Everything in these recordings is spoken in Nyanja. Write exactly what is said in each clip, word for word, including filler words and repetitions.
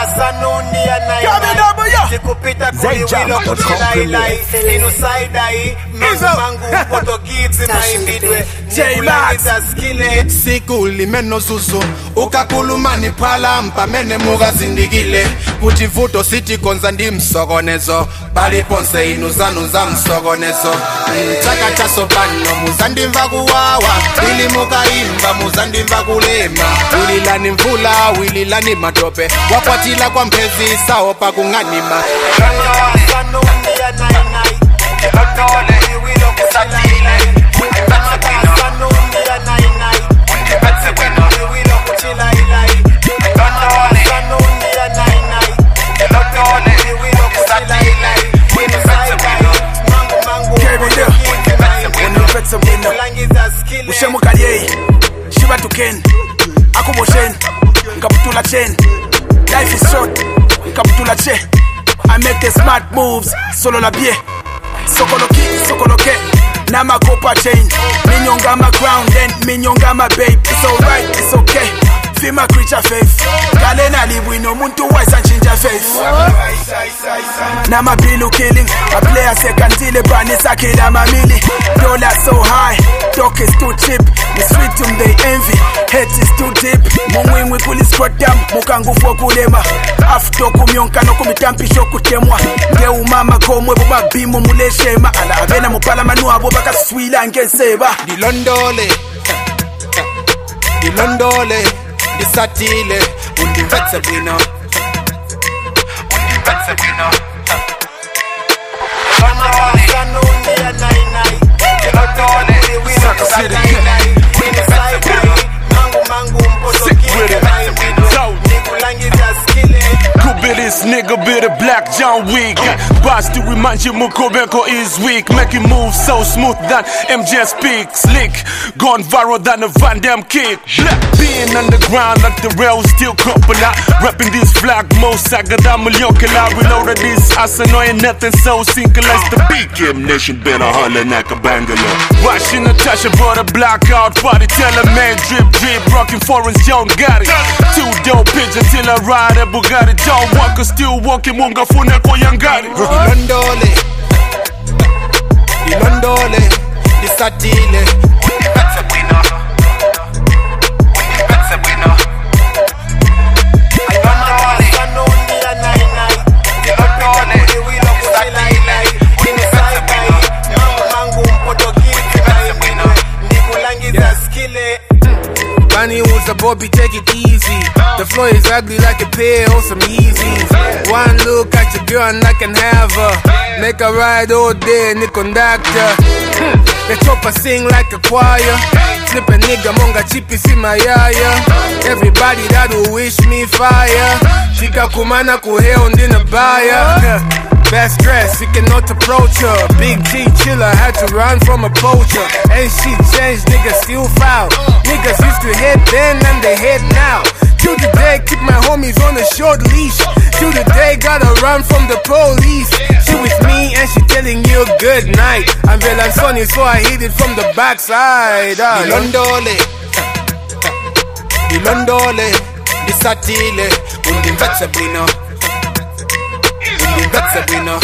sanuni ya nai sikupita kuliwilo kuchilai inu saidai mangu mpoto gizi maimbidwe nikulangita skile siku limeno susu ukakulumani pala mpamene muga zindikile utivuto siti konza ndi msogonezo bali ponse inu zanu za msogonezo chaka chaso pano muzandimva kuwawa ili mukaimba muzandimva kulema wililani mvula wililani matope wakwatila kwa mpezi sao pa kung'anima sanuni ya nai nai Londole wilo kusatile sanuni ya nai nai wilo kuchila ilai Londole sanuni ya nai nai Londole wilo kuchila ilai wino saidai mangu mangu kulangiza skile ushemukalye shiba tuken akuboshen nkabutula chen life is short nkabutula che I make the smart moves solo la bie sokoloki sokoloke na makopa chain minyonga ma ground and minyonga ma babe it's alright it's okay feel my creature faith kalena libwino muntu wise and ginger faith na my bill killing a player second till the brand is a killer my milli dollar so high talk is too cheap the street um they envy hate is too deep mumwimwi kulisquatam mukangufu kulema after kumyonka no kumitampisho kutemwa ngeu mama komwe buba bimu muleshema ala abena mupala manu abo bakaswila ngenseba dilondole dilondole disatile undimvetsa bwino undimvetsa bwino sanuni ya nai nai dilondole wilo kusatile wino saidai mangu mangu mpoto kike nikulangita skile Be this nigga, be the black John Wick. Boss to remind you, Mukobeko is weak. Make it move so smooth that M J speaks. Slick, gone viral than a Van Damme kick. Black being underground like the rails still couple out. Rapping this flag, most sagada Maliokala. Reloaded this ass annoying nothing so single as the beat. Kim Nation been a holler like a Bangalore. Watching Natasha brought a blackout party. Tell a man drip drip, rocking Forrest Young got it. Two dope pigeons till I ride a Bugatti. Don't walk, still walking, munga fune ko yangari. Dilondole, dilondole, disatile. Undipetsa bwino, undipetsa bwino. Dilondole, sanuni ya nai nai. Dilondole, wilo kusila ilai. Wino saidai, mangu mangu mpoto gizi maimbidwe. Nikulangiza skile. Bunny was a Bobby, take it easy. The floor is ugly like a pair on some Yeezys. One look at your girl and I can have her. Make her ride all day, the conductor. The chopper sing like a choir. Flip a nigga, monga chippy, see my yaya. Everybody that will wish me fire. Chika kumana kuhe on the buyer. Best dress, you cannot approach her. Big G chiller, had to run from a poacher. Ain't she changed, niggas still foul. Niggas used to hit then and they hit now. Till the day, keep my homies on a short leash. Till the day, gotta run from the police. She with me and she telling you good night. I'm Velan Sonny, so I hit it from the backside. Dilondole, dilondole, disatile, undimvetsa bwino. Undimvetsa bwino.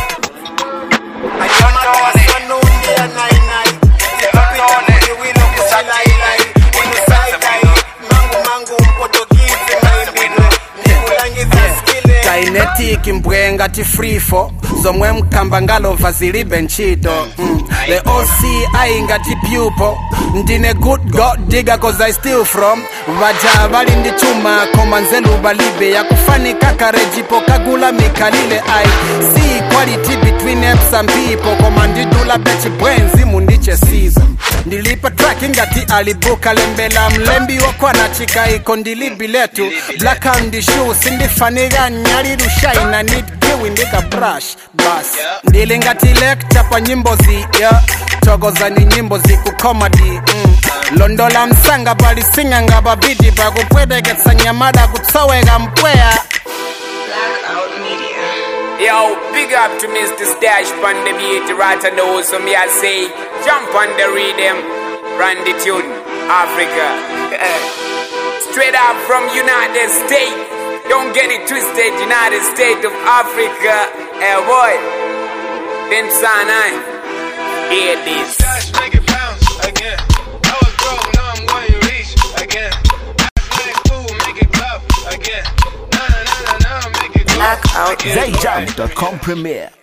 Dilondole, sanuni ya nai nai. Dilondole, wilo kusila ilai. Wino saidai, mangu mangu mpoto gizi maimbidwe. Nikulangiza skile. Kinetic mbwenga ti free-for. Zomwe mkamba ngalo vazili benchito. mm. The O C I ngati pupil. Ndine good god digger cause I steal from. Vaja bali ndi chuma komanzelu balibe. Ya kufanika karejipo kagula mikalile. I see equality between apes and people. Komandidula bechi bwenzi mundiche season. Ndilipa tracking ngati alibuka lembela. Mlembi wakwa na chika iko ndilibi letu. Black and the shoe sindi faniga nyari rushai na need kiwi ndika brush. Bas ndili ngati lecture pa nyimbo zi yeah. Chogoza ni nyimbo zi kukomadi mm. Londola msanga bali singa nga babidi. Bakupwede getsa nyamada kutsawega mpwea. Yo, big up to Mister Stash on the beat, right and know so me I say, jump on the rhythm, run the tune, Africa. Straight up from United States. Don't get it twisted, United States of Africa. Hey boy, Ben Sanai, hear this. Dash, make it bounce again. I was broke, now I'm going to reach again. Dash, make food, make it clap again. Nah, nah, nah, nah, nah, make it go Blackout again. Zayjam dot com premiere.